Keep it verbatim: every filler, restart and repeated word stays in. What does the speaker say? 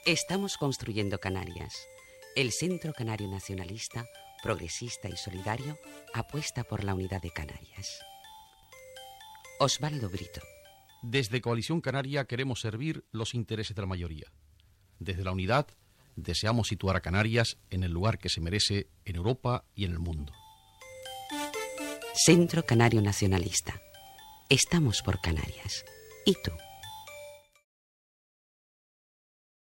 Estamos construyendo Canarias. El Centro Canario Nacionalista, progresista y solidario, apuesta por la unidad de Canarias. Osvaldo Brito. Desde Coalición Canaria queremos servir los intereses de la mayoría. Desde la unidad deseamos situar a Canarias en el lugar que se merece en Europa y en el mundo. Centro Canario Nacionalista. Estamos por Canarias. ¿Y tú?